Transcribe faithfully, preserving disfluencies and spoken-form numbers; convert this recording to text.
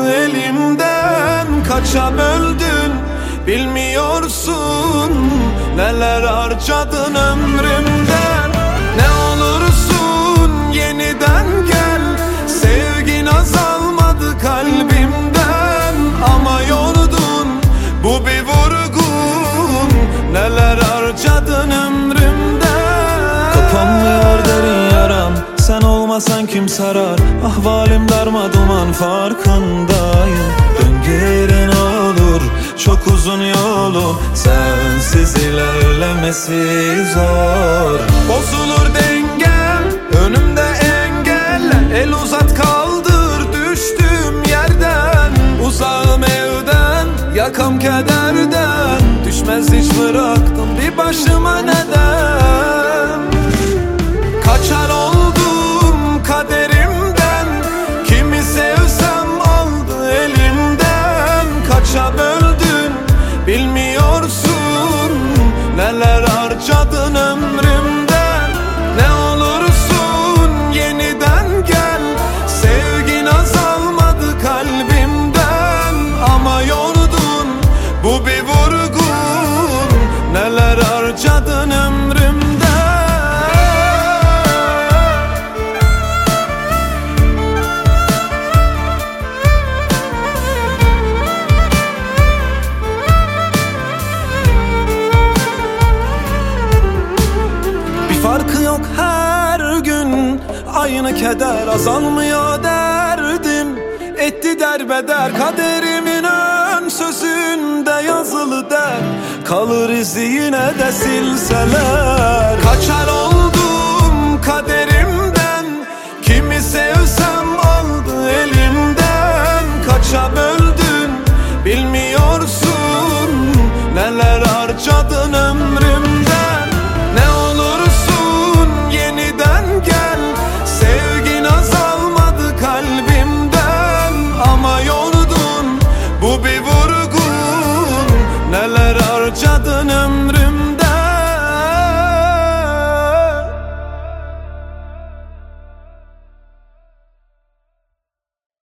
aldı elimden. Kaça böldün bilmiyorsun, neler harcadın ömrümden. Ne olursun yeniden gel, sevgin azalmadı kalbimden. Ama yordun, bu bir vurgun, neler harcadın ömrümden. Kapanmıyor derin yaram, sen olmasan kim sarar? Ahvalim darmaduman farkındayım. Dön geri ne olur, çok uzun yolu, sensiz ilerlemesi zor. Bozulur dengem, önümde engeller. El uzat kaldır düştüğüm yerden. Uzağım evden, yakam kederden. Düşmez hiç bıraktım bir başıma neden. Kaçar oldum kaderimden, kimi sevsem aldı elimden. Kaça böldün bilmiyorsun, neler harcadın ömrümden. Ne olursun yeniden gel, sevgin azalmadı kalbimden. Ama yordun, bu bir vurgun, neler harcadın ömrümden. Farkı yok her gün, aynı keder, azalmıyor derdim. Etti derbeder kaderimin ön sözünde yazılı der. Kalır izi yine de silseler. Kaçar oldum kaderimden, kimi sevsem aldı elimden. Kaça böldüm